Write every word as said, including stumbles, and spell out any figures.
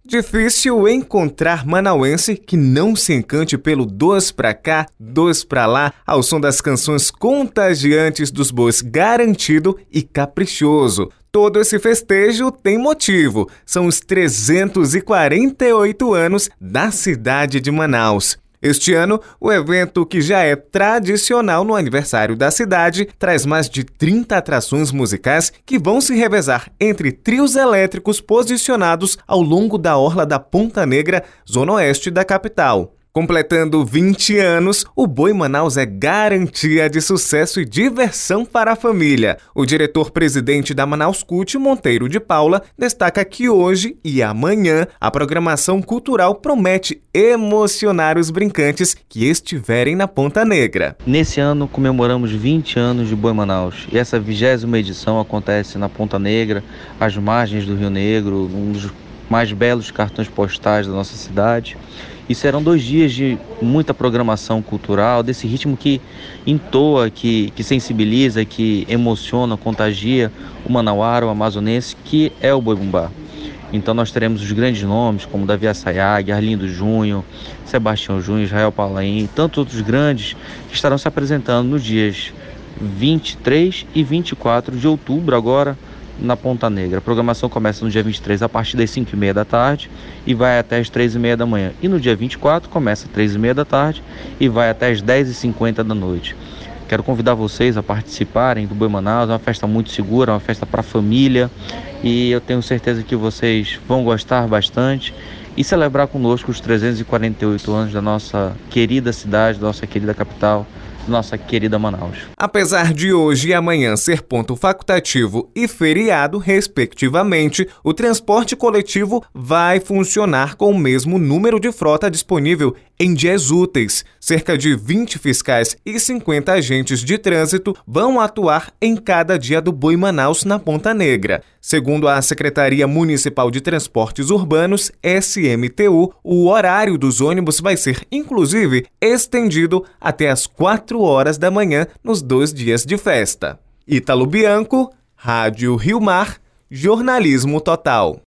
Difícil encontrar manauense que não se encante pelo dois pra cá, dois pra lá, ao som das canções contagiantes dos bois Garantido e Caprichoso. Todo esse festejo tem motivo, são os trezentos e quarenta e oito anos da cidade de Manaus. Este ano, o evento, que já é tradicional no aniversário da cidade, traz mais de trinta atrações musicais que vão se revezar entre trios elétricos posicionados ao longo da orla da Ponta Negra, zona oeste da capital. Completando vinte anos, o Boi Manaus é garantia de sucesso e diversão para a família. O diretor-presidente da Manaus Cult, Monteiro de Paula, destaca que hoje e amanhã a programação cultural promete emocionar os brincantes que estiverem na Ponta Negra. Nesse ano comemoramos vinte anos de Boi Manaus e essa vigésima edição acontece na Ponta Negra, às margens do Rio Negro, um dos mais belos cartões postais da nossa cidade. E serão dois dias de muita programação cultural, desse ritmo que entoa, que, que sensibiliza, que emociona, contagia o manauara, o amazonense, que é o Boi Bumbá. Então nós teremos os grandes nomes, como Davi Assayag, Arlindo Júnior, Sebastião Júnior, Israel Paulaim, e tantos outros grandes que estarão se apresentando nos dias vinte e três e vinte e quatro de outubro, agora na Ponta Negra. A programação começa no dia vinte e três a partir das cinco e meia da tarde e vai até as três e meia da manhã. E no dia vinte e quatro começa às três e meia da tarde e vai até as dez e cinquenta da noite. Quero convidar vocês a participarem do Boi Manaus, é uma festa muito segura, é uma festa para a família e eu tenho certeza que vocês vão gostar bastante e celebrar conosco os trezentos e quarenta e oito anos da nossa querida cidade, da nossa querida capital, nossa querida Manaus. Apesar de hoje e amanhã ser ponto facultativo e feriado, respectivamente, o transporte coletivo vai funcionar com o mesmo número de frota disponível em dias úteis. Cerca de vinte fiscais e cinquenta agentes de trânsito vão atuar em cada dia do Boi Manaus na Ponta Negra. Segundo a Secretaria Municipal de Transportes Urbanos, S M T U, o horário dos ônibus vai ser, inclusive, estendido até as quatro horas da manhã nos dois dias de festa. Ítalo Bianco, Rádio Rio Mar, Jornalismo Total.